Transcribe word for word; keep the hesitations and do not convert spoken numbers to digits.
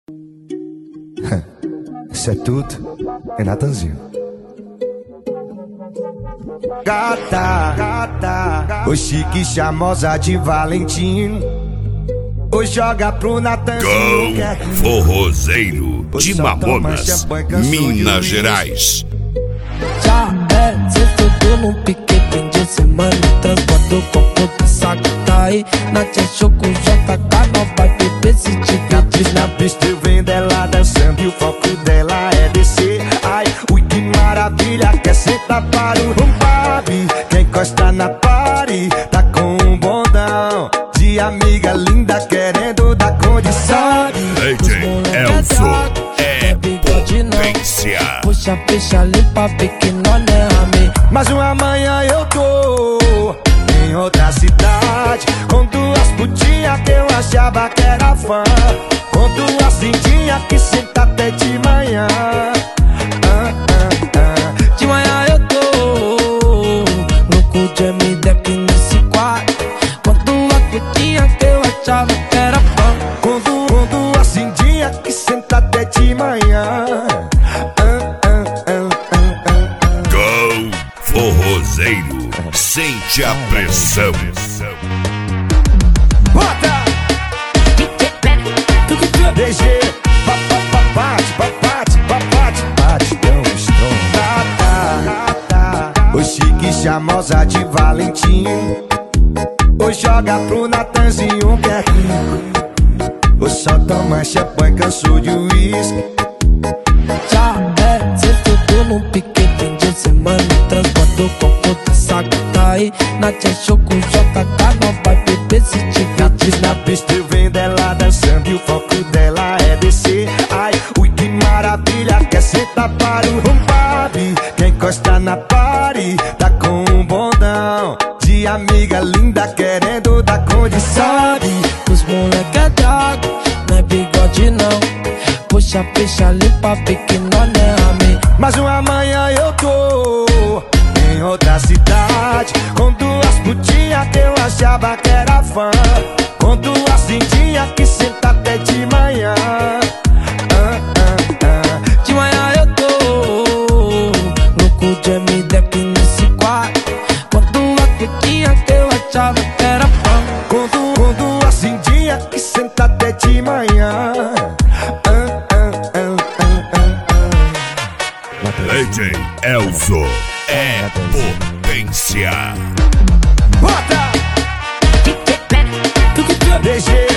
Isso é tudo, é Natanzinho. Gata, gata, o chique charmosa de Valentim. Hoje joga pro Natanzinho. Go Forrozeiro de Mamonas, Minas Gerais. Já é sexto num pique, fim de semana. Transporta o copo do saco, tá aí. Nath Choco, J K, nova bebê, se divertir na pista eu vendo ela dançando e o foco dela é descer. Ai, ui que maravilha, quer sentar para o rumbabe. Quem encosta na party, tá com um bondão de amiga linda querendo dar condição. D J Elzo é potência. Puxa, fecha, limpa, pequeno, né, amém. Mas uma manhã eu tô em outra cidade, com duas putinhas que eu achava que era fã, com duas lindinhas que senta até de manhã. ah, ah, ah. De manhã eu tô louco de M D aqui nesse quarto, com duas putinhas que eu achava que era fã, com, du com duas lindinhas que senta até de manhã. ah, ah, ah, ah, ah. Go Forrozeiro, sente a pressão. Bota! D G, bate, bate, bate, bate, tão estronda. O chique charmosa de Valentim. Hoje joga pro Natanzinho que é rico. Hoje só toma champanhe, cansou de uísque. Já é sexto num pique, fim de semana. Transporta o copo do saco, tá aí. Nath Choco, J K, nova bebê, se divertir na pista eu vendo ela dançando e o foco dela é descer. Ai, ui que maravilha, quer sentar para o rumbabe. Quem encosta na party, tá com um bondão de amiga linda querendo dar condição. Os moleque é drago, não é bigode não. Puxa, fecha, limpa, pequeno, né, amém. Mas uma manhã eu tô em outra cidade, com duas putinhas que eu achava que era fã, com duas lindinhas que senta até de manhã. ah, ah, ah. De manhã eu tô louco de M D aqui nesse quarto, com duas putinhas que eu achava que era fã, com, du com duas lindinhas que senta até de manhã. ah, ah, ah, ah, ah. D J Elzo é potência. Bota! D G